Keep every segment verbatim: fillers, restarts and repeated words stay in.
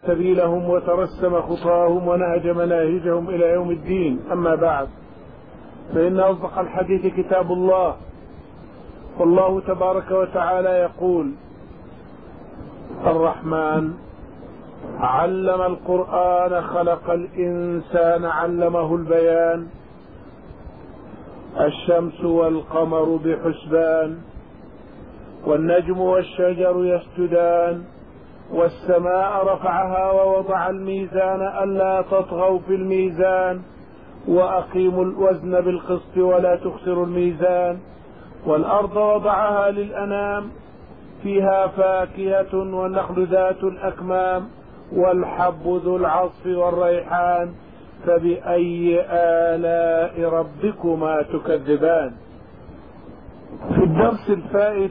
سبيلهم وترسم خطاهم ونهج مناهجهم إلى يوم الدين. أما بعد، فإن أصدق الحديث كتاب الله، والله تبارك وتعالى يقول: الرحمن علم القرآن خلق الإنسان علمه البيان، الشمس والقمر بحسبان، والنجم والشجر يسجدان، والسماء رفعها ووضع الميزان ألا تطغوا في الميزان وأقيموا الوزن بالقسط ولا تخسروا الميزان، والأرض وضعها للأنام فيها فاكهة والنخل ذات الأكمام والحب ذو العصف والريحان، فبأي آلاء ربكما تكذبان. في الدرس الفائت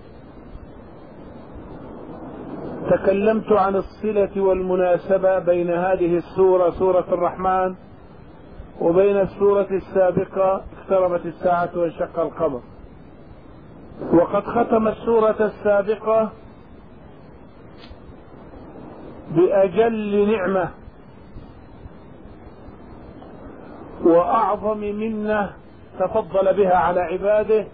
تكلمت عن الصلة والمناسبة بين هذه السورة سورة الرحمن وبين السورة السابقة اقتربت الساعة وانشق القمر. وقد ختم السورة السابقة بأجل نعمة وأعظم منة تفضل بها على عباده،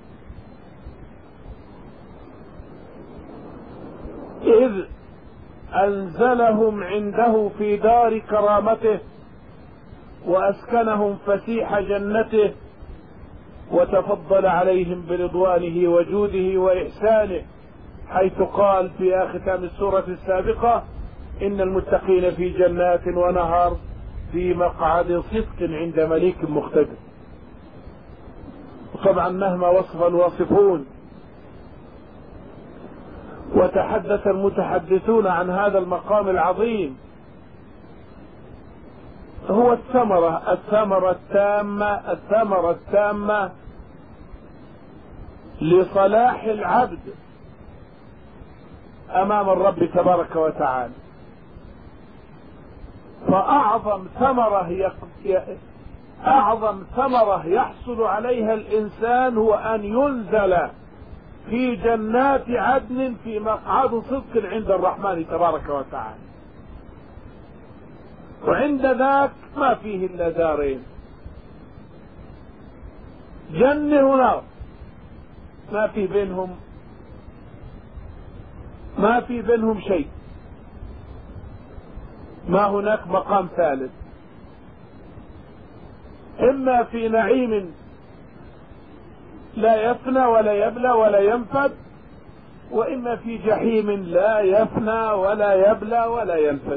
إذ أنزلهم عنده في دار كرامته وأسكنهم فسيح جنته وتفضل عليهم برضوانه وجوده وإحسانه، حيث قال في ختام السورة السابقة: إن المتقين في جنات ونهر في مقعد صدق عند مليك مقتدر. طبعا مهما وصف الواصفون وتحدث المتحدثون عن هذا المقام العظيم، هو الثمرة الثمرة التامة الثمرة التامة لصلاح العبد أمام الرب تبارك وتعالى. فأعظم ثمرة أعظم ثمرة يحصل عليها الإنسان هو أن ينزل في جنات عدن في مقعد صدق عند الرحمن تبارك وتعالى. وعند ذاك ما فيه إلا دارين، جنة ونار، ما في بينهم ما في بينهم شيء، ما هناك مقام ثالث، إما في نعيم لا يفنى ولا يبلى ولا ينفد، وإما في جحيم لا يفنى ولا يبلى ولا ينفد.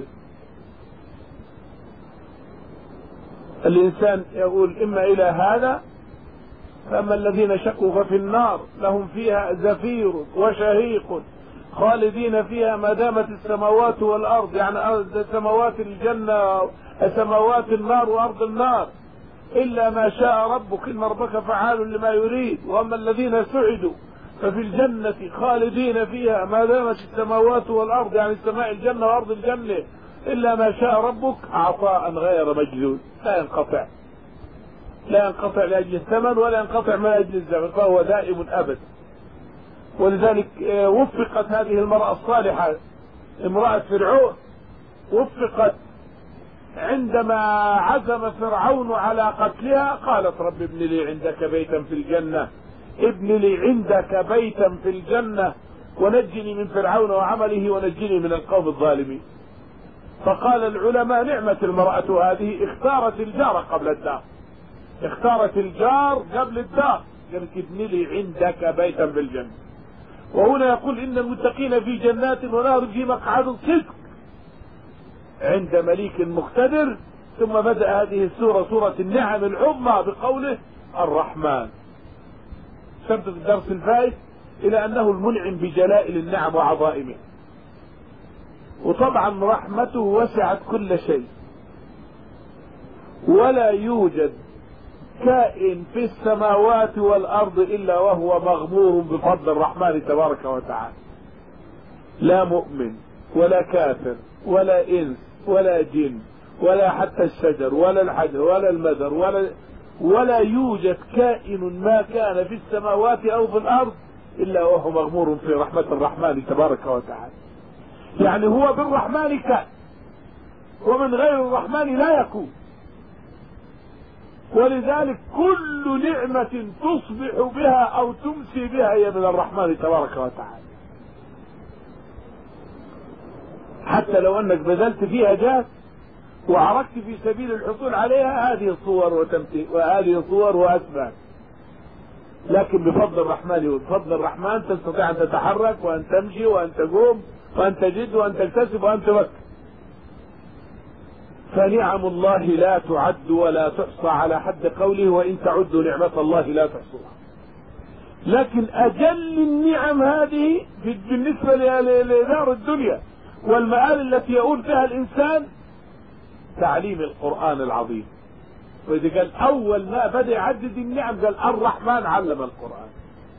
الإنسان يقول إما إلى هذا، فأما الذين شكوا ففي النار لهم فيها زفير وشهيق خالدين فيها ما دامت السماوات والأرض، يعني سماوات الجنة سماوات النار وأرض النار، إلا ما شاء ربك إن ربك فعال لما يريد. وأما الذين سعدوا ففي الجنة خالدين فيها ما دامت السماوات والأرض، يعني سماء الجنة وأرض الجنة، إلا ما شاء ربك عطاء غير مجدود، لا ينقطع لا ينقطع لأجل الثمن ولا ينقطع من أجل الزمن، فهو دائم أبد. ولذلك وفقت هذه المرأة الصالحة امرأة فرعون، وفقت عندما عزم فرعون على قتلها، قالت: رب ابن لي عندك بيتا في الجنة ابن لي عندك بيتا في الجنة ونجني من فرعون وعمله ونجني من القوم الظالمين. فقال العلماء: نعمة المرأة هذه، اختارت الجار قبل الدار، اختارت الجار قبل الدار، قالت: ابن لي عندك بيتا في الجنة. وهنا يقول: إن المتقين في جنات ونهر في مقعد صدق عند مليك مقتدر. ثم بدأ هذه السورة سورة النعم العظمى بقوله الرحمن. شرط الدرس الفائت إلى أنه المنعم بجلائل النعم وعظائمه، وطبعا رحمته وسعت كل شيء، ولا يوجد كائن في السماوات والأرض إلا وهو مغمور بفضل الرحمن تبارك وتعالى، لا مؤمن ولا كافر ولا إنس ولا جن ولا حتى الشجر ولا الحجر ولا المدر ولا ولا يوجد كائن ما كان في السماوات أو في الأرض إلا وهو مغمور في رحمة الرحمن تبارك وتعالى. يعني هو بالرحمن كان ومن غير الرحمن لا يكون. ولذلك كل نعمة تصبح بها أو تمسي بها هي من الرحمن تبارك وتعالى، حتى لو أنك بذلت فيها جهد وعركت في سبيل الحصول عليها، هذه صور وتمثيل وهذه صور وأسباب، لكن بفضل الرحمن وبفضل الرحمن تستطيع أن تتحرك وأن تمشي وأن تقوم وأن تجد وأن تكتسب وأن تفكر. فنعم الله لا تعد ولا تحصى على حد قوله وإن تعدوا نعمة الله لا تحصوها. لكن أجل النعم هذه بالنسبة لدار الدنيا والمآل التي يؤول فيها الإنسان تعليم القرآن العظيم. وإذا قال أول ما بدأ يعدد النعم قال الرحمن علم القرآن.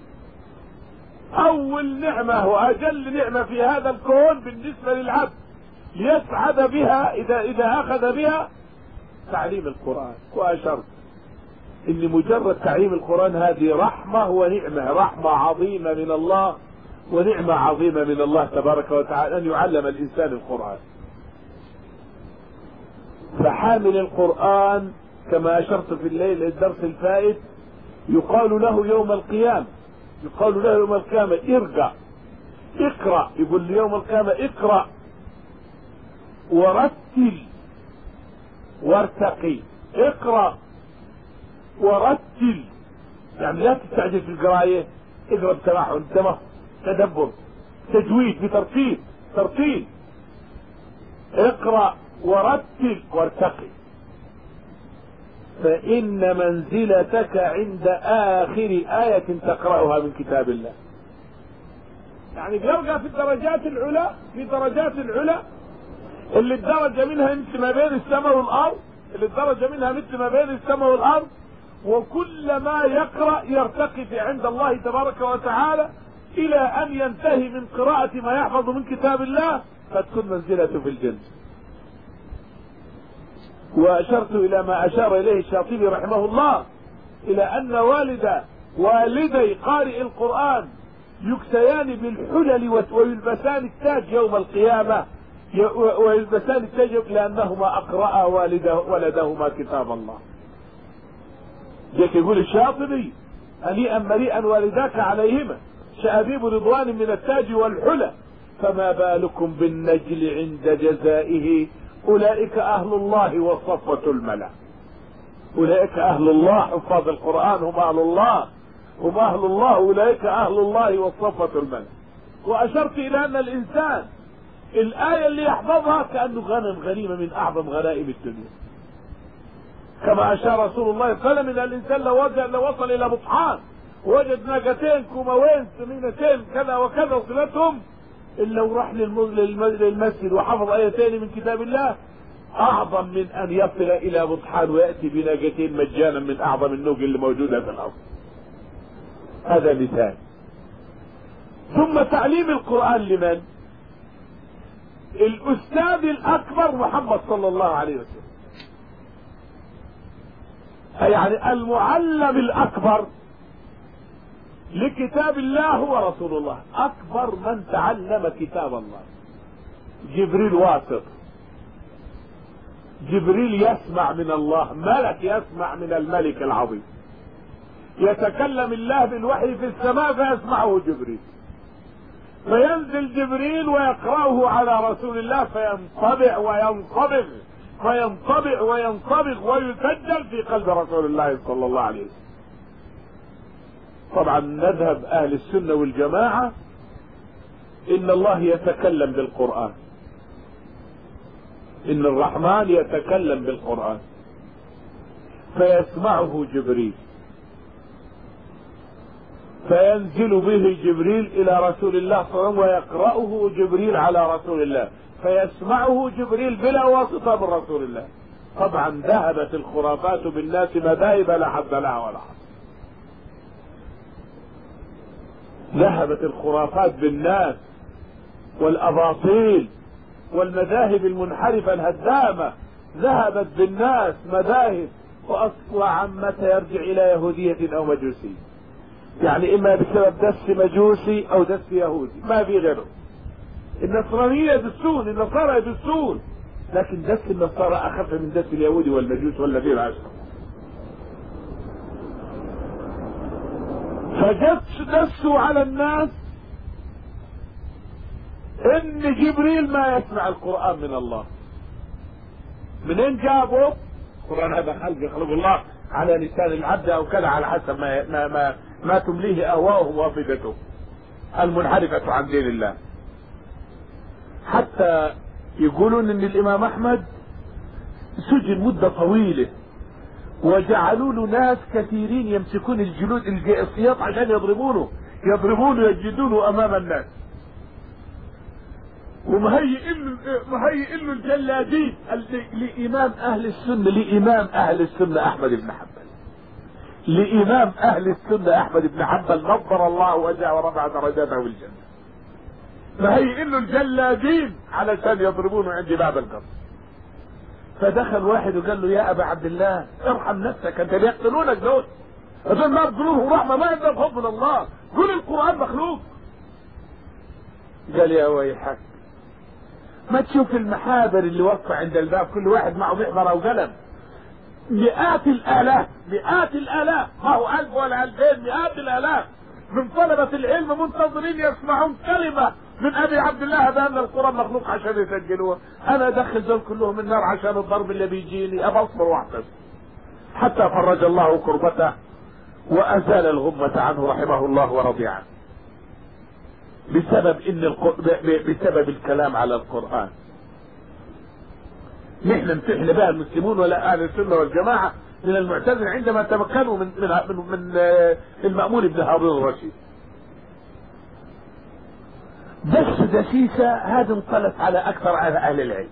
أول نعمة وأجل نعمة في هذا الكون بالنسبة للعبد ليسعد بها إذا إذا أخذ بها تعليم القرآن. وأشرت إن مجرد تعليم القرآن هذه رحمة ونعمة، رحمة عظيمة من الله ونعمة عظيمة من الله تبارك وتعالى أن يعلم الإنسان القرآن. فحامل القرآن كما أشرت في الليل الدرس الفائت يقال له يوم القيامة يقال له يوم القيامة ارجع اقرأ، يقول لي يوم القيامة اقرأ ورتل وارتقي. اقرأ ورتل يعني لا تستعجل في القراءة، اقرأ بتمعن تدبر تجويد بترتيب ترتيل. اقرأ ورتل وارتقي فإن منزلتك عند آخر آية تقرأها من كتاب الله. يعني بيرجع في الدرجات العلى في درجات العلى اللي الدرجة منها مثل ما بين السماء والأرض اللي الدرجة منها مثل ما بين السماء والأرض، وكل ما يقرأ يرتقي في عند الله تبارك وتعالى إلى أن ينتهي من قراءة ما يحفظ من كتاب الله فتكون منزلته في الجنة. وأشرت إلى ما أشار إليه الشاطبي رحمه الله إلى أن والد والدي قارئ القرآن يكسيان بالحلل ويلبسان التاج يوم القيامة ويلبسان التاج لأنهما أقرأ والده ولدهما كتاب الله. جاك يقول الشاطبي هنيئا مريئا والداك عليهما شأبيب رضوان من التاج والحلى فما بالكم بالنجل عند جزائه أولئك أهل الله وصفوة الملأ. أولئك أهل الله حفاظ القرآن هم أهل الله هم أهل الله أولئك أهل الله وصفوة الملأ. وأشرت إلى أن الإنسان الآية اللي يحفظها كأنه غنم غنيمة من أعظم غنائم الدنيا، كما أشار رسول الله صلى الله عليه وسلم إن الإنسان لو وصل إلى بطحان وجد ناقتين كوموين سمينتين كذا وكذا صلتهم إلا لو راح للمسجد وحفظ آيتين من كتاب الله أعظم من أن يصل إلى بطحان ويأتي بناقتين مجانا من أعظم النوق اللي موجودة في الأرض. هذا مثال. ثم تعليم القرآن لمن؟ الأستاذ الأكبر محمد صلى الله عليه وسلم، يعني المعلم الأكبر لكتاب الله هو رسول الله. أكبر من تعلم كتاب الله جبريل واسط، جبريل يسمع من الله، ملك يسمع من الملك العظيم، يتكلم الله بالوحي في السماء فيسمعه جبريل، فينزل جبريل ويقرأه على رسول الله فينطبع وينصبغ فينطبع وينصبغ ويسجل في قلب رسول الله صلى الله عليه وسلم. طبعا مذهب أهل السنة والجماعة إن الله يتكلم بالقرآن، إن الرحمن يتكلم بالقرآن فيسمعه جبريل فينزل به جبريل إلى رسول الله صلى الله عليه وسلم ويقرأه جبريل على رسول الله فيسمعه جبريل بلا واسطة من رسول الله. طبعا ذهبت الخرافات بالناس مذاهب لا حد لها ولا حد. ذهبت الخرافات بالناس والأباطيل والمذاهب المنحرفة الهدامة ذهبت بالناس مذاهب وأصل عامتها يرجع إلى يهودية أو مجوسية، يعني إما بسبب دس مجوسي أو دس يهودي ما في غيره. النصرانية يدسون، النصارى يدسون، لكن دس النصارى اخف من دس اليهود والمجوس والذين اشركوا. فدسوا على الناس ان جبريل ما يسمع القرآن من الله. منين جابوا؟ القرآن هذا خلق يخلق الله على لسان العبد او كذا على حسب ما ما ما, ما تمليه اهواؤه وافئدته المنحرفة عن دين الله. حتى يقولون ان الامام احمد سجن مدة طويلة وجعلوا له ناس كثيرين يمسكون الجلود السياط عشان يضربونه يضربونه يجدونه امام الناس، ومهيئ له مهيئ له الجلادين لامام اهل السنه لامام اهل السنه احمد بن حنبل لامام اهل السنه احمد بن حنبل نظر الله وجهه ورفع درجاته في الجنه. مهيئ له الجلادين علشان يضربونه عند باب القصر. فدخل واحد وقال له يا ابا عبد الله ارحم نفسك، انت بيقتلونك دول، هذول ما بقلوبهم رحمه، ما عندهم خوف من الله، قول القران مخلوق. قال يا ويحك ما تشوف المحابر اللي واقفه عند الباب كل واحد معه محبره وقلم، مئات الالاف مئات الالاف ما هو الف ولا الفين، مئات الالاف من طلبه العلم منتظرين يسمعون كلمه من ابي عبد الله بان القران مخلوق عشان يسجلوها. انا ادخل دول كلهم النار عشان الضرب اللي بيجيني، ابى اصبر واحتسب. حتى فرج الله كربته وازال الغمه عنه رحمه الله ورضي عنه بسبب ان الق... بسبب الكلام على القران. نحن امتحن بها المسلمون ولا اهل السنه والجماعه من المعتزله عندما تمكنوا من من من, من المأمون بن هارون الرشيد. دس دسيسه هذه انطلت على اكثر اهل العلم،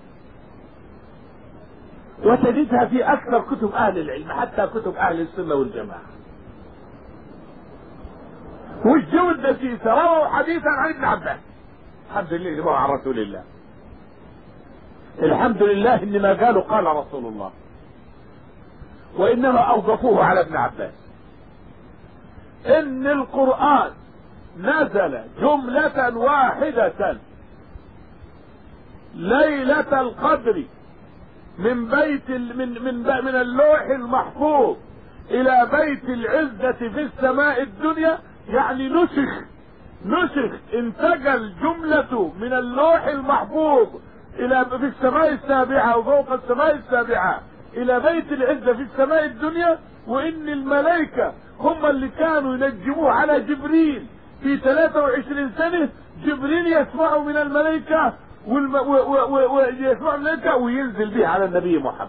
وتجدها في اكثر كتب اهل العلم حتى كتب اهل السنه والجماعه. وش جو الدسيسه؟ رووا حديثا عن ابن عباس، الحمد لله رواه عن رسول الله، الحمد لله انما قالوا قال رسول الله، وانما اوقفوه على ابن عباس ان القرآن نزل جملة واحدة ليلة القدر من بيت من من من اللوح المحفوظ الى بيت العزة في السماء الدنيا، يعني نسخ نسخ انتقل جملة من اللوح المحفوظ الى في السماء السابعة وفوق السماء السابعة الى بيت العزة في السماء الدنيا، وان الملائكة هم اللي كانوا ينجموه على جبريل في ثلاثة وعشرين سنة. جبريل يسمعه من الملائكة ويسمع الملائكة وينزل به على النبي محمد.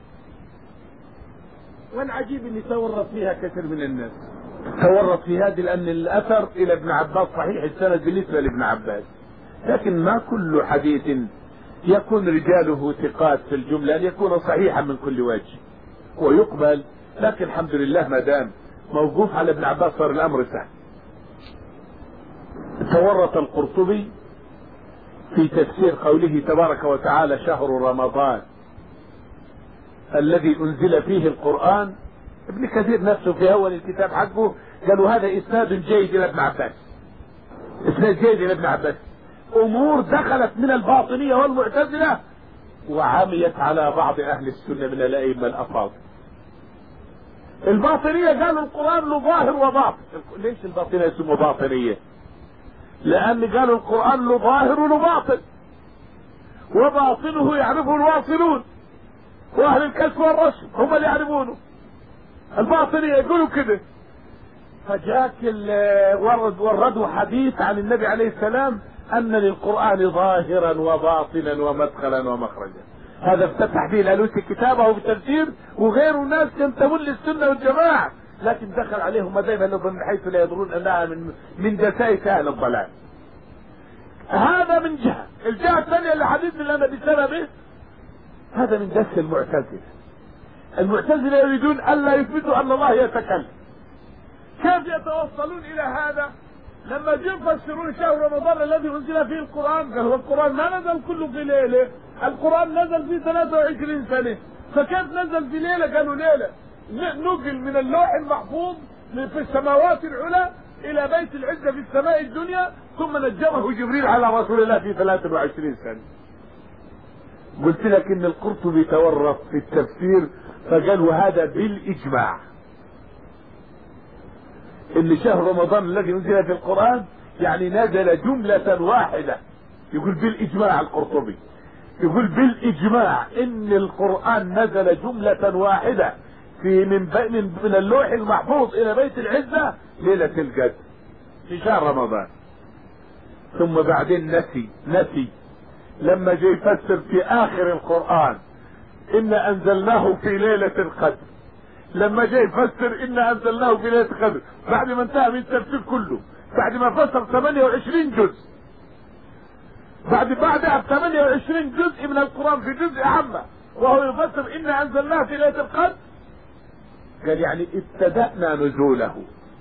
والعجيب ان تورط فيها كثير من الناس، تورط في هذه لان الاثر الى ابن عباس صحيح السند بالنسبة لابن عباس، لكن ما كل حديث يكون رجاله ثقات في الجملة ان يكون صحيحا من كل وجه ويقبل، لكن الحمد لله ما دام موقوف على ابن عباس صار الامر سهل. تورط القرطبي في تفسير قوله تبارك وتعالى شهر رمضان الذي انزل فيه القرآن. ابن كثير نفسه في اول الكتاب حقه قالوا هذا اسناد جيد الى ابن عباس، اسناد جيد الى ابن عباس. امور دخلت من الباطنية والمعتزلة وعميت على بعض اهل السنة من الائمة الافاضل. الباطنية قالوا القرآن له ظاهر وباطن. ليش الباطنية يسموا باطنية؟ لان قالوا القرآن له ظاهر وله باطن، وباطنه يعرفه الواصلون واهل الكشف والرشد هم اللي يعرفونه. الباطنية يقولوا كده. فجاك ورد وردوا حديث عن النبي عليه السلام ان للقرآن ظاهرا وباطنا ومدخلا ومخرجا. هذا افتتح به الالوسي كتابه في التفسير، وغيره ناس ينتمون للسنة والجماعة، لكن دخل عليهم مذاهب من حيث لا يدرون انها من من دسائس اهل الضلال. هذا من جهة. الجهة الثانية اللي حديث لنا بسببه هذا من دس المعتزلة. المعتزلة يريدون الا يثبتوا ان الله يتكلم. كيف يتوصلون الى هذا؟ لما جاءوا يفسرون شهر رمضان الذي انزل فيه القرآن، قالوا القرآن ما نزل كله في ليلة، القرآن نزل في ثلاثة وعشرين سنة، فكيف نزل في ليلة؟ قالوا ليلة نقل من اللوح المحفوظ في السماوات العلى الى بيت العزة في السماء الدنيا، ثم نجمه جبريل على رسول الله في ثلاثة وعشرين سنة. قلت لك ان القرطبي تورط في التفسير فقال وهذا بالاجماع ان شهر رمضان الذي انزل في القرآن يعني نزل جملة واحدة. يقول بالاجماع القرطبي، يقول بالاجماع ان القرآن نزل جملة واحدة في من من, من اللوح المحفوظ الى بيت العزة ليلة القدر في شهر رمضان. ثم بعدين نسي نسي لما جاي يفسر في اخر القرآن ان انزلناه في ليلة القدر، لما جاي يفسر ان انزلناه في ليلة القدر بعد ما انتهى من التفسير كله، بعد ما فسر ثمانية وعشرين جزء، بعد بعدها ب ثمانية وعشرين جزء من القرآن في جزء عامة وهو يفسر ان انزلناه في ليلة القدر، قال يعني ابتدأنا نزوله،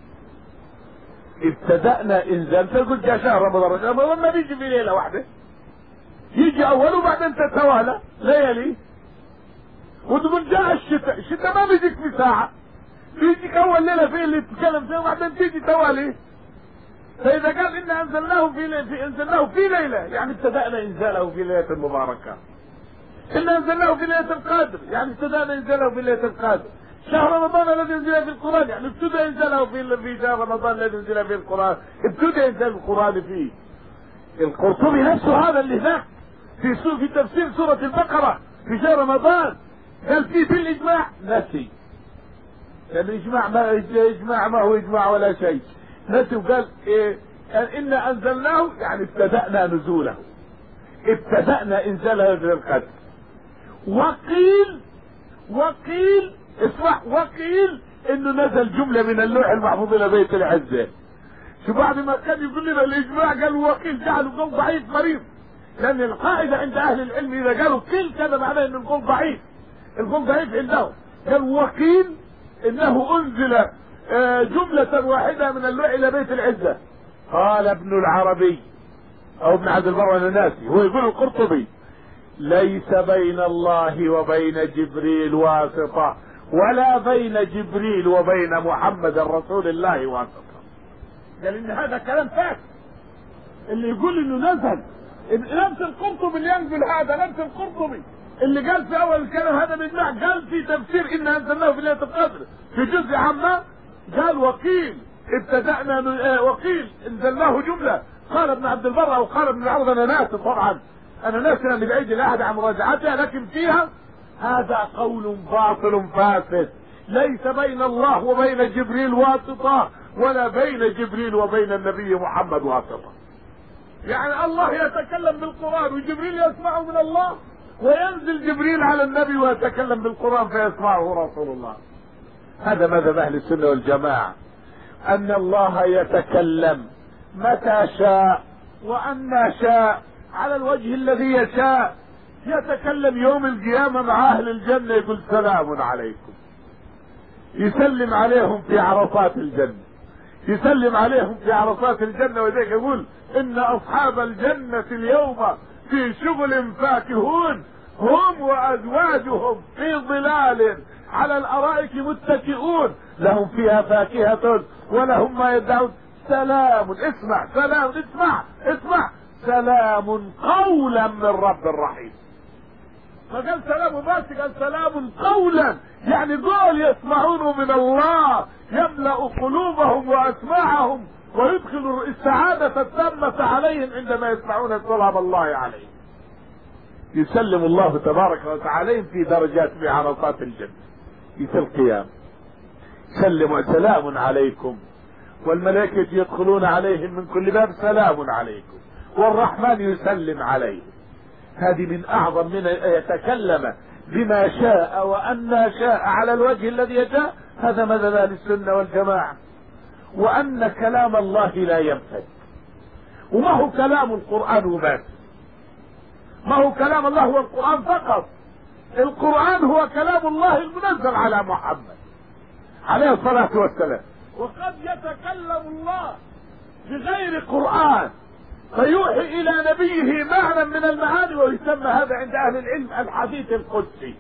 ابتدأنا انزال. تقول جاء شهر رمضان، رمضان ما بيجي في ليلة واحدة، يجي اوله وبعدين تتوالى ليالي. وتقول جاء الشتاء، الشتاء ما بيجيك في ساعة، بيجيك اول ليلة فيه اللي تتكلم فيه وبعدين تيجي توالي. فاذا قال ان انزلناه في ليلة في انزلناه في ليلة يعني ابتدأنا انزاله في ليلة المباركة. ان انزلناه في ليلة القدر يعني ابتدأنا انزاله في ليلة القدر. شهر رمضان الذي انزل في القرآن يعني ابتدأ انزاله في في شهر رمضان الذي انزل في القرآن، ابتدأ انزال القرآن فيه. القرطبي نفسه هذا اللي هناك في في تفسير سورة البقرة في شهر رمضان قال فيه بالاجماع نسي. كان الاجماع ما اجماع ما هو اجماع ولا شيء، نسي وقال ايه ان انزلناه يعني ابتدأنا نزوله، ابتدأنا انزاله في القدر. وقيل وقيل اسمع وقيل انه نزل جملة من اللوح المحفوظ الى بيت العزة. شو بعد ما كان يقول لنا الاجماع قال وقيل جعله قول ضعيف مريض، لان القاعدة عند اهل العلم اذا قالوا قيل كذا معناه ان القول ضعيف، القول ضعيف عندهم. قال وقيل انه انزل جملة واحدة من اللوح الى بيت العزة. قال ابن العربي او ابن عبد البر الناسي، هو يقول القرطبي ليس بين الله وبين جبريل واسطة ولا بين جبريل وبين محمد رسول الله واسطة. قال ان هذا كلام فاسد، اللي يقول انه نزل نفس القرطبي اللي ينزل هذا نفس القرطبي اللي قال في اول الكلام هذا باجماع، قال في تفسير ان انزلناه في ليله القدر في جزء عامه قال وقيل ابتدأنا وقيل انزلناه جمله. قال ابن عبد البر او قال ابن العرب، انا ناسي طبعا انا ناسي اني بعيد الاحد عن مراجعتها، لكن فيها هذا قول باطل فاسد. ليس بين الله وبين جبريل واسطه ولا بين جبريل وبين النبي محمد واسطه. يعني الله يتكلم بالقرآن وجبريل يسمعه من الله، وينزل جبريل على النبي ويتكلم بالقرآن فيسمعه رسول الله. هذا مذهب اهل السنة والجماعة، ان الله يتكلم متى شاء وأن شاء على الوجه الذي يشاء. يتكلم يوم القيامة مع اهل الجنة يقول سلام عليكم، يسلم عليهم في عرصات الجنة، يسلم عليهم في عرصات الجنة. وذلك يقول ان اصحاب الجنة اليوم في شغل فاكهون هم وازواجهم في ظلال على الارائك متكئون لهم فيها فاكهة ولهم ما يدعون. سلام، اسمع سلام، اسمع اسمع سلام قولا من رب الرحيم. فقال سلام بس، قال سلام قولا، يعني دول يسمعونه من الله يملأ قلوبهم واسماعهم ويدخل السعادة التامة عليهم عندما يسمعون كلام الله عليهم. يسلم الله تبارك وتعالى في درجات في عرصات الجنة في القيامة. سلم سلام عليكم، والملائكة يدخلون عليهم من كل باب سلام عليكم، والرحمن يسلم عليهم. هذه من اعظم من يتكلم بما شاء وأن شاء على الوجه الذي يشاء. هذا مذهب اهل السنة والجماعة، وان كلام الله لا ينفد. وما هو كلام القرآن وبس، ما هو كلام الله هو القرآن فقط. القرآن هو كلام الله المنزل على محمد عليه الصلاة والسلام. وقد يتكلم الله بغير قرآن فيوحي الى نبيه معنى من المعاني، ويسمى هذا عند اهل العلم الحديث القدسي.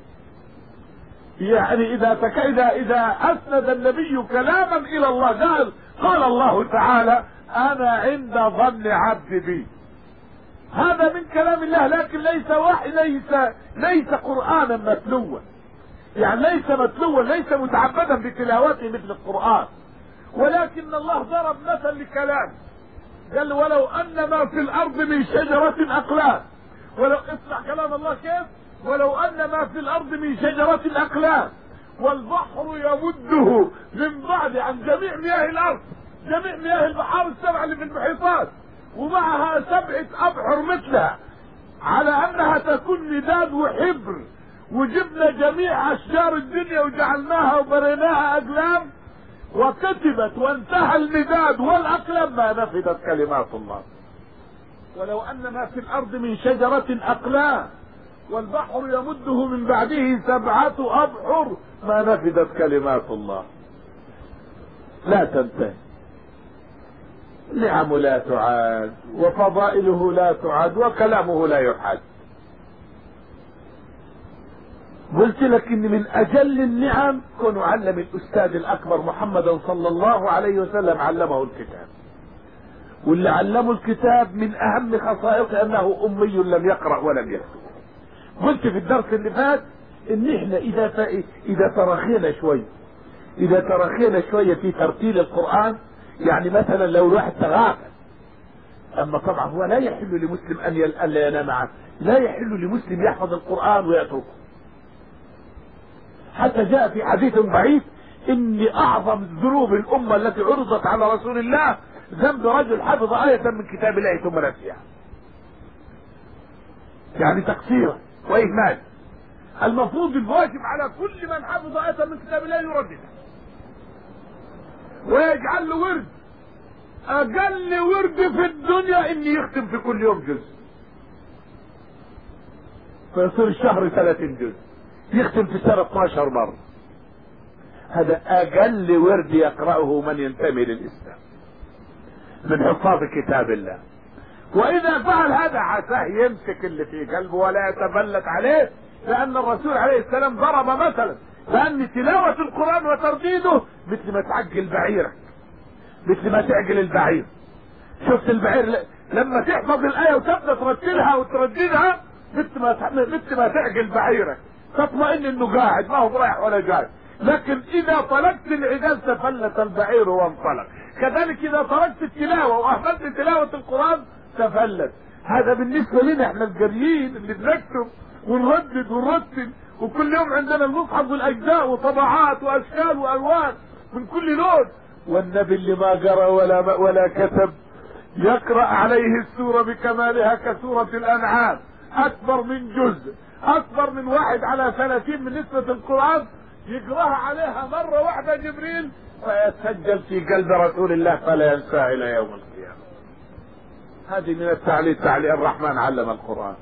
يعني اذا تك... اذا اذا اسند النبي كلاما الى الله قال قال الله تعالى انا عند ظن عبدي بي، هذا من كلام الله، لكن ليس وحي، ليس ليس قرآنا متلوا، يعني ليس متلوا، ليس متعبدا بتلاوته مثل القرآن، ولكن الله ضرب مثل لكلام، قال ولو ان ما في الارض من شجرة اقلام، ولو اسمع كلام الله كيف، ولو ان ما في الارض من شجرة اقلام والبحر يمده من بعد عن جميع مياه الارض، جميع مياه البحار السبعة اللي في المحيطات، ومعها سبعة ابحر مثلها، على انها تكون نداد وحبر، وجبنا جميع اشجار الدنيا وجعلناها وبريناها اقلام وكتبت وانتهى المداد والاقلام ما نفذت كلمات الله. ولو ان ما في الارض من شجرة اقلام والبحر يمده من بعده سبعة ابحر ما نفذت كلمات الله. لا تنتهي، نعم لا تعاد، وفضائله لا تعاد، وكلامه لا يحد. قلت لك ان من اجل النعم كن علم الاستاذ الاكبر محمدا صلى الله عليه وسلم علمه الكتاب، واللي علمه الكتاب من اهم خصائصه انه امي لم يقرأ ولم يكتب. قلت في الدرس اللي فات ان احنا اذا ف... اذا ترخينا شوي اذا ترخينا شوية في ترتيل القرآن، يعني مثلا لو الواحد تغافل، اما طبعا هو لا يحل لمسلم ان الا ينام عنه، لا يحل لمسلم يحفظ القرآن ويتركه. حتى جاء في حديث ضعيف ان اعظم ذنوب الامة التي عرضت على رسول الله ذنب رجل حفظ آية من كتاب الله ثم نسيها، يعني تقصيرا واهمال. المفروض الواجب على كل من حفظ آية من كتاب الله يرددها ويجعل له ورد، اقل ورد في الدنيا ان يختم في كل يوم جزء، فيصير الشهر ثلاثين جزء، يختم في السنة اثناشر مرة. هذا اقل ورد يقرأه من ينتمي للاسلام من حفاظ كتاب الله. واذا فعل هذا عساه يمسك اللي في قلبه ولا يتبلت عليه، لان الرسول عليه السلام ضرب مثلا لان تلاوة القرآن وترديده مثل ما تعجل بعيرك، مثل ما تعجل البعير. شفت البعير لما تحفظ الآية وتبدأ ترتلها وترددها مثل ما مثل ما تعجل بعيرك، تطمئن انه قاعد ما هو رايح ولا جاي. لكن اذا طلقت العجال تفلت البعير وانطلق. كذلك اذا تركت التلاوة واهملت تلاوة القرآن تفلت. هذا بالنسبة لنا احنا الجريين اللي بنكتب ونردد ونرتل، وكل يوم عندنا المصحف والاجزاء وطبعات واشكال والوان من كل لون. والنبي اللي ما قرأ ولا ولا كتب يقرأ عليه السورة بكمالها كسورة الانعام، اكبر من جزء، اكبر من واحد على ثلاثين من نسبة القرآن، يقرأها عليها مرة واحدة جبريل فيتسجل في قلب رسول الله فلا ينسى الى يوم القيامة. هذه من التعليل، تعليل الرحمن علم القرآن.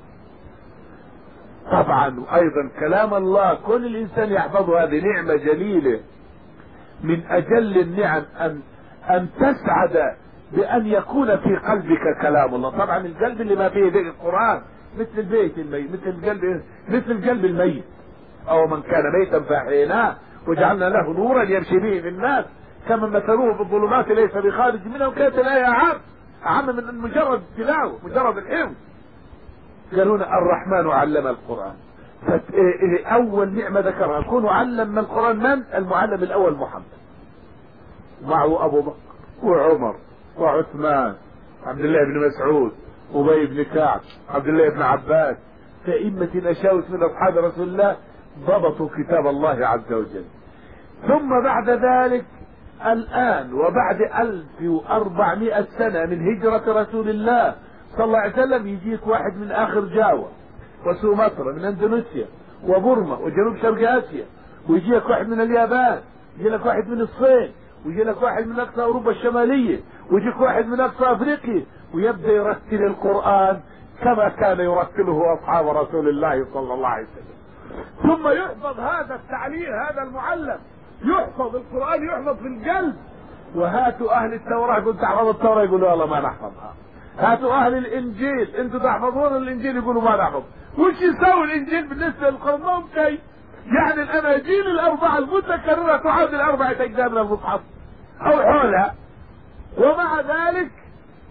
طبعا وايضا كلام الله كل الانسان يحفظه، هذه نعمة جليلة. من اجل النعم ان ان تسعد بان يكون في قلبك كلام الله. طبعا القلب اللي ما فيه ذكر القرآن مثل البيت الميت، مثل القلب مثل القلب الميت. او من كان ميتا فاحييناه وجعلنا له نورا يمشي به في الناس كما مثلوه بالظلمات ليس بخارج منها. وكانت الآية اعم اعم من مجرد التلاوة مجرد الحفظ. قالون الرحمن علم القرآن. اول نعمة ذكرها كونوا علم القرآن من؟ المعلم الاول محمد، معه ابو بكر وعمر وعثمان عبد الله بن مسعود ابي بن كعب عبد الله بن عباس، كأئمة الاشاوس من اصحاب رسول الله ضبطوا كتاب الله عز وجل. ثم بعد ذلك الان وبعد الف واربعمائة سنة من هجرة رسول الله صلى الله عليه وسلم يجيك واحد من اخر جاوة وسومطرة من اندونيسيا وبورما وجنوب شرق اسيا، ويجيك واحد من اليابان، يجي لك واحد من الصين، ويجي لك واحد من اقصى اوروبا الشمالية، ويجيك واحد من اقصى افريقيا، ويبدأ يرتل القرآن كما كان يرتله اصحاب رسول الله صلى الله عليه وسلم. ثم يحفظ هذا التعليم، هذا المعلم يحفظ القرآن يحفظ في القلب. وهاتوا اهل التوراة، قلت تحفظ التوراة يقولوا والله ما نحفظها. هاتوا اهل الانجيل انتوا تحفظون الانجيل يقولوا ما نحفظ. وش يسوي الانجيل بالنسبة للقرآن؟ ما هم شيء. يعني الاناجيل الاربعة المتكررة تعادل اربعة اجزاء من المصحف او حولها، ومع ذلك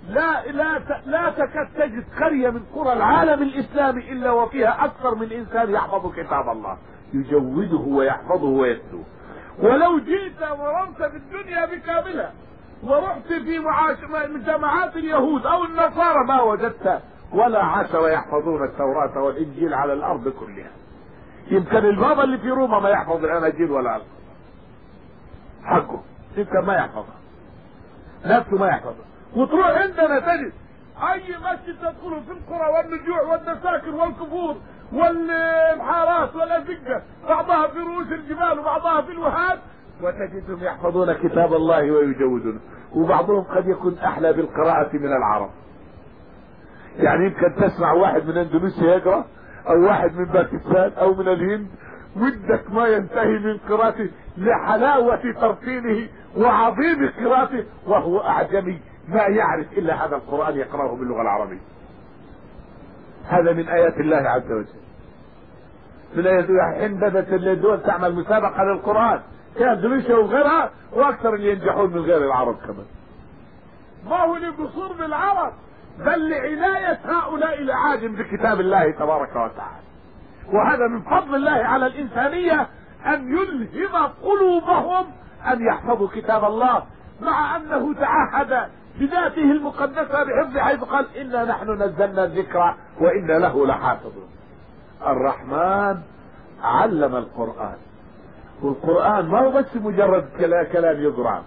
لا لا لا تكاد تجد قرية من قرى العالم الإسلامي إلا وفيها أكثر من إنسان يحفظ كتاب الله، يجوده ويحفظه ويتلوه. ولو جئت ورمت في الدنيا بكاملها ورحت في معاش جماعات اليهود أو النصارى ما وجدت ولا عشرة يحفظون التوراة والإنجيل على الأرض كلها. يمكن البابا اللي في روما ما يحفظ الأناجيل ولا حقه، يمكن ما يحفظها، نفسه ما يحفظها. وتروح عندنا تجد اي مسجد تدخله في القرى والنجوع والدساكر والكفور والبحارات والازقه، بعضها في رؤوس الجبال وبعضها في الوهاد، وتجدهم يحفظون كتاب الله ويجودونه، وبعضهم قد يكون احلى بالقراءة من العرب. يعني يمكن تسمع واحد من اندونيسيا يقرأ او واحد من باكستان او من الهند ودك ما ينتهي من قراءته لحلاوة ترتيله وعظيم قراءته، وهو اعجمي ما يعرف الا هذا القرآن يقرأه باللغة العربية. هذا من ايات الله عز وجل. من ايات حين بدأت الدول تعمل مسابقة للقرآن كان اندونيسيا وغيرها، واكثر اللي ينجحون من غير العرب كمان. ما هو لقصور بالعرب بل لعناية هؤلاء الاعاجم بكتاب الله تبارك وتعالى. وهذا من فضل الله على الانسانية ان يلهم قلوبهم ان يحفظوا كتاب الله، مع انه تعهد بذاته المقدسة بحفظ، حيث قال انا نحن نزلنا الذكر وانا له لحافظون. الرحمن علم القرآن، والقرآن ما هو بس مجرد كلام يقرأ.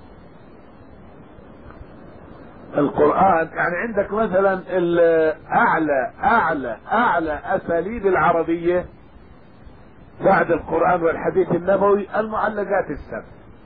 القرآن يعني عندك مثلا اعلى اعلى اعلى اساليب العربية بعد القرآن والحديث النبوي المعلقات السبع.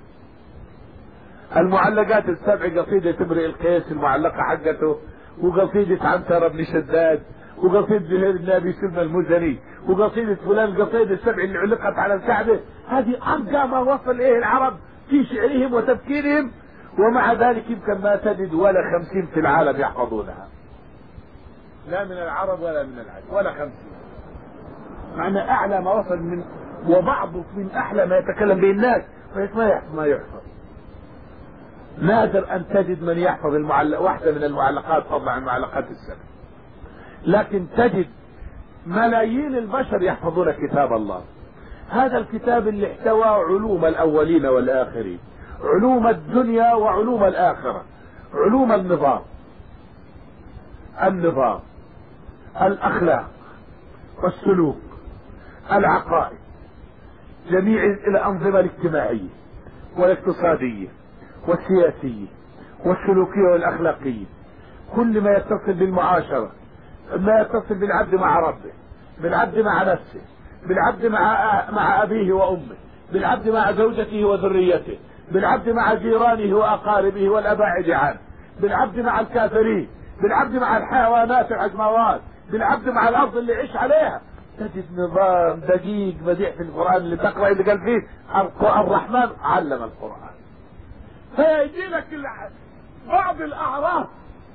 المعلقات السبع قصيدة امرئ القيس المعلقة حقته، وقصيدة عنتر بن شداد، وقصيدة زهير بن ابي سلمى المزني، وقصيدة فلان، القصيدة السبع اللي علقت على الكعبة. هذه ارجى ما وصل اليه العرب في شعرهم وتفكيرهم، ومع ذلك يمكن ما تجد ولا خمسين في العالم يحفظونها، لا من العرب ولا من العجم، ولا خمسين. معنى اعلى ما وصل من وبعض من احلى ما يتكلم به الناس ما يحفظ ما يحفظ. نادر ان تجد من يحفظ المعلق واحدة من المعلقات فضلا عن المعلقات السبع، لكن تجد ملايين البشر يحفظون كتاب الله. هذا الكتاب اللي احتوى علوم الاولين والاخرين، علوم الدنيا وعلوم الاخرة، علوم النظام النظام الاخلاق والسلوك، العقائد، جميع الانظمة الاجتماعية والاقتصادية والسياسية والسلوكية والاخلاقية، كل ما يتصل بالمعاشرة، ما يتصل بالعبد مع ربه، بالعبد مع نفسه، بالعبد مع مع ابيه وامه، بالعبد مع زوجته وذريته، بالعبد مع جيرانه واقاربه والاباعد عنه، بالعبد مع الكافرين، بالعبد مع الحيوانات العجموات، بالعبد مع الارض اللي يعيش عليها. تجد نظام دقيق بديع في القرآن اللي تقرأ اللي قال فيه الرحمن علم القرآن. فيجي لك بعض الاعراف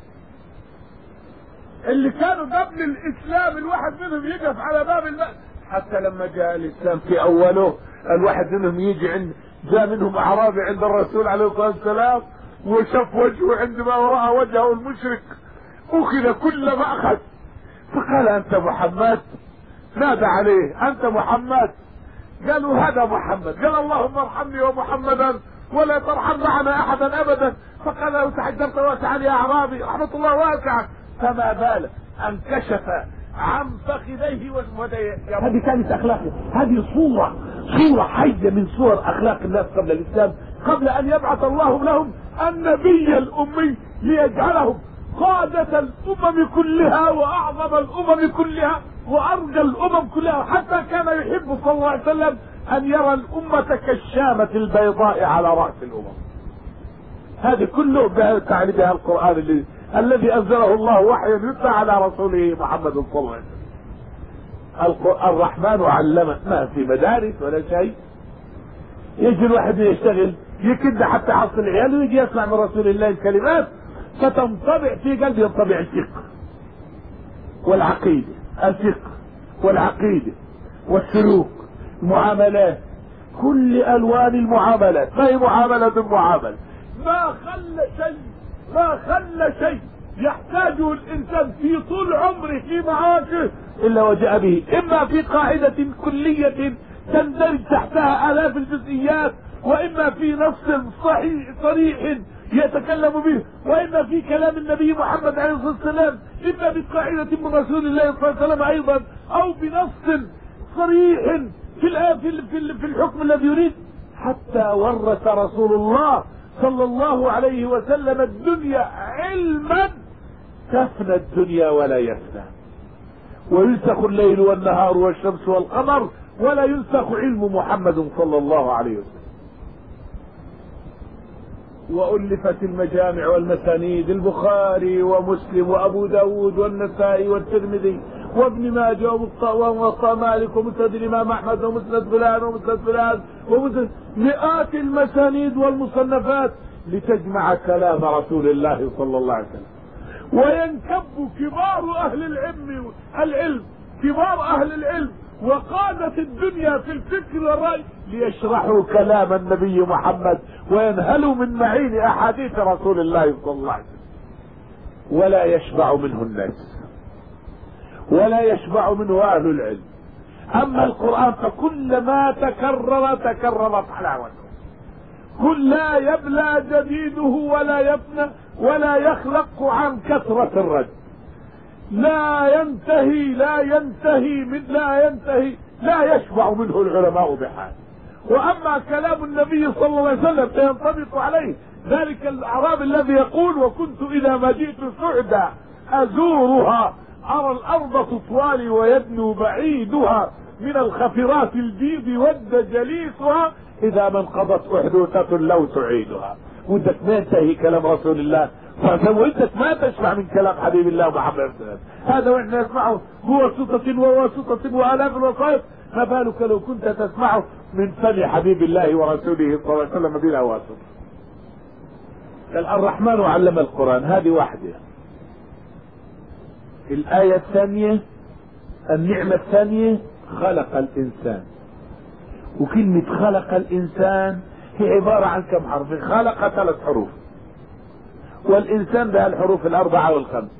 اللي كانوا قبل الاسلام الواحد منهم يقف على باب الماء، حتى لما جاء الاسلام في اوله الواحد منهم يجي عند جاء منهم اعرابي عند الرسول عليه الصلاة والسلام وشاف وجهه عندما رأى وجهه المشرك اخذ كل ما اخذ، فقال انت محمد، نادى عليه انت محمد، قالوا هذا محمد، قال اللهم ارحمني ومحمدا ولا ترحم معنا احدا ابدا. فقال لو تحجرت واسعا يا اعرابي رحمة الله واسعة، فما بال ان كشف عن فخذيه وجهيه. هذه كانت اخلاقه، هذه صورة صورة حية من صور اخلاق الناس قبل الاسلام، قبل ان يبعث الله لهم النبي الامي ليجعلهم قادة الامم كلها واعظم الامم كلها وارجى الامم كلها، حتى كان يحب صلى الله عليه وسلم ان يرى الامة كالشامة البيضاء على رأس الامم. هذه كله تعني بها القرآن الذي الذي انزله الله وحيا يتلى على رسوله محمد صلى الله عليه وسلم. الرحمن علمه، ما في مدارس ولا شيء. يجي الواحد يشتغل يكد حتى يحصل العيال ويجي يسمع من رسول الله الكلمات فتنطبع في قلبه، ينطبع الفقه والعقيدة، الفقه والعقيدة والسلوك، المعاملات، كل الوان المعاملات، ما هي معاملة معاملة، ما خلى شيء ما خلى شيء يحتاجه الانسان في طول عمره في معاشه الا وجاء به، اما في قاعدة كلية تندرج تحتها الاف الجزئيات، واما في نص صحيح صريح يتكلم به، واما في كلام النبي محمد عليه الصلاة والسلام، اما بقاعدة من رسول الله صلى الله عليه وسلم ايضا، او بنص صريح في في الحكم الذي يريد. حتى ورث رسول الله صلى الله عليه وسلم الدنيا علما تفنى الدنيا ولا يفنى، وينسخ الليل والنهار والشمس والقمر ولا ينسخ علم محمد صلى الله عليه وسلم. وألفت المجامع والمسانيد، البخاري ومسلم وأبو داود والنسائي والترمذي وابن ماجه وموطأ مالك ومسند الإمام أحمد ومسند فلان ومسند فلان ومسند مئات المسانيد والمصنفات لتجمع كلام رسول الله صلى الله عليه وسلم. وينكب كبار أهل العلم العلم كبار أهل العلم وقادة الدنيا في الفكر والرأي ليشرحوا كلام النبي محمد وينهلوا من معين أحاديث رسول الله صلى الله عليه وسلم، ولا يشبع منه الناس ولا يشبع منه أهل العلم. أما القرآن فكلما تكرر تكررت حلاوته، كل لا يبلى جديده ولا يفنى ولا يخلق عن كثرة الرد، لا ينتهي لا ينتهي من لا ينتهي لا يشبع منه العلماء بحال. واما كلام النبي صلى الله عليه وسلم فينطبق عليه ذلك الاعرابي الذي يقول: وكنت اذا ما جئت سعدا ازورها ارى الارض تطوالي ويدنو بعيدها من الخفرات البيض ود جليسها اذا ما انقضت احدوثة لو تعيدها. ودك ما ينتهي كلام رسول الله فانت ما تسمع من كلام حبيب الله محمد صلى الله عليه وسلم، هذا واحنا نسمعه بواسطة وواسطة والاف الوسائط، ما بالك لو كنت تسمعه من فم حبيب الله ورسوله صلى الله عليه وسلم بلا واسطة. الرحمن علم القرآن، هذه واحدة. الآية الثانية النعمة الثانية خلق الإنسان، وكلمة خلق الإنسان هي عبارة عن كم حرف؟ خلق ثلاث حروف، والإنسان بها الحروف الأربعة والخمس،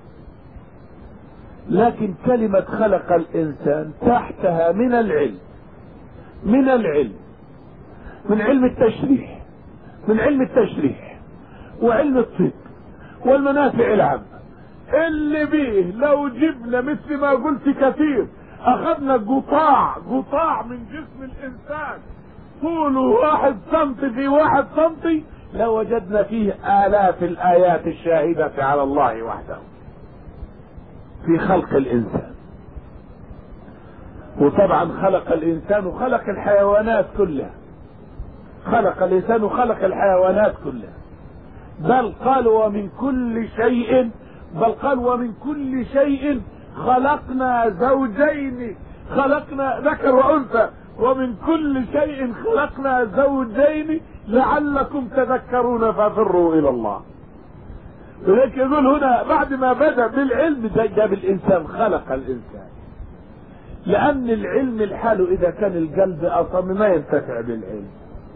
لكن كلمة خلق الإنسان تحتها من العلم من العلم من علم التشريح من علم التشريح وعلم الطب والمنافع العامة، اللي بيه لو جبنا مثل ما قلت كثير أخذنا قطاع قطاع من جسم الإنسان طوله واحد سنتي في واحد سنتي لوجدنا فيه آلاف الآيات الشاهدة على الله وحده في خلق الإنسان. وطبعا خلق الإنسان وخلق الحيوانات كلها، خلق الإنسان وخلق الحيوانات كلها، بل قال ومن كل شيء بل قال ومن كل شيء خلقنا زوجين، خلقنا ذكر وأنثى، ومن كل شيء خلقنا زوجين لعلكم تذكرون ففروا إلى الله. ولذلك يقول هنا بعد ما بدأ بالعلم جاب الإنسان، خلق الإنسان، لأن العلم الحال إذا كان القلب أصم ما ينتفع بالعلم،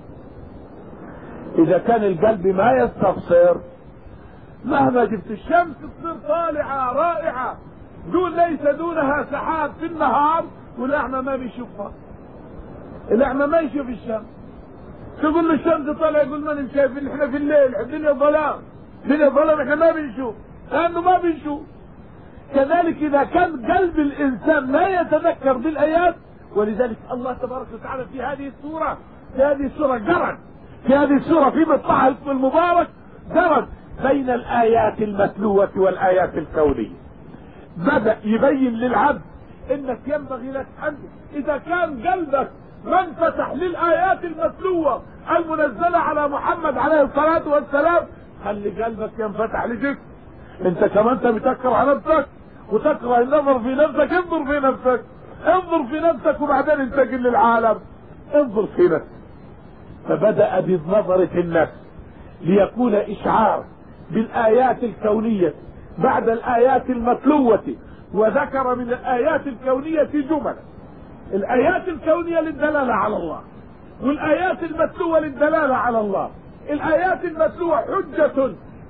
إذا كان القلب ما يستبصر مهما جبت الشمس تصير طالعة رائعة دون ليس دونها سحاب في النهار والأعمى ما بيشوفها، الأعمى ما يشوف الشمس، تقول له الشمس طالعة يقول ما شايفين، احنا في الليل الدنيا ظلام الدنيا ظلام احنا ما بنشوف، لأنه ما بنشوف. كذلك إذا كان قلب الإنسان ما يتذكر بالآيات، ولذلك الله تبارك وتعالى في هذه السورة في هذه السورة قرن في هذه السورة في مطلع الاسم المبارك قرن بين الآيات المتلوة والآيات الكونية. بدأ يبين للعبد انك ينبغي لك ان اذا كان قلبك ما انفتح للآيات المتلوة المنزلة على محمد عليه الصلاة والسلام، خلي قلبك ينفتح لجسم. انت كمان انت بتكره نفسك وتكره النظر في نفسك، انظر في نفسك انظر في نفسك وبعدين انتقل للعالم، انظر في نفسك. فبدأ بنظرة النفس ليكون إشعار بالآيات الكونية بعد الآيات المتلوة، وذكر من الآيات الكونية جملا، الآيات الكونية للدلالة على الله، والآيات المتلوة للدلالة على الله. الآيات المتلوة حجة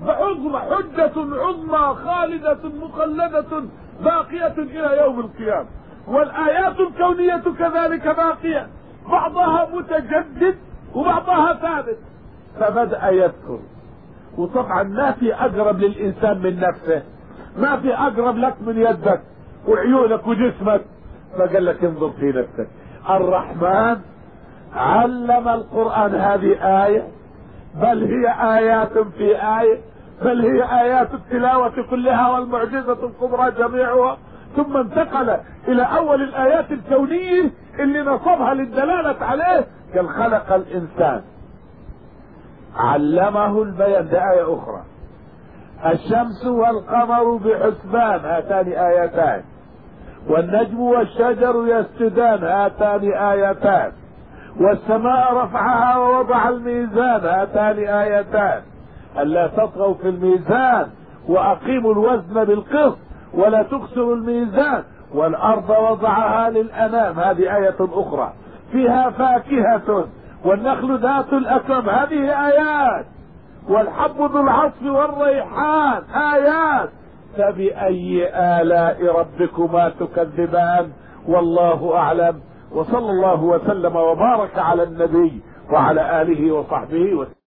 عظمى، حجة عظمى خالدة مخلدة باقية إلى يوم القيامة. والآيات الكونية كذلك باقية، بعضها متجدد وبعضها ثابت. فبدأ يذكر، وطبعا ما في أقرب للإنسان من نفسه، ما في أقرب لك من يدك وعيونك وجسمك. فقال لك انظر في نفسك. الرحمن علم القرآن، هذه آية، بل هي آيات في آية، بل هي آيات التلاوة كلها والمعجزة الكبرى جميعها. ثم انتقل إلى أول الآيات الكونية اللي نصبها للدلالة عليه، قال خلق الإنسان علمه البيان، ده آية أخرى. الشمس والقمر بحسبان، هاتان آيتان. والنجم والشجر يسجدان، هاتان آيتان. والسماء رفعها ووضع الميزان، هاتان آيتان. ألا تطغوا في الميزان وأقيموا الوزن بالقسط ولا تكسروا الميزان. والأرض وضعها للأنام، هذه آية أخرى. فيها فاكهة والنخل ذات الأكمام، هذه آيات. والحب ذو العصف والريحان، آيات. فبأي آلاء ربكما تكذبان؟ والله أعلم. وصلى الله وسلم وبارك على النبي وعلى آله وصحبه وسلم.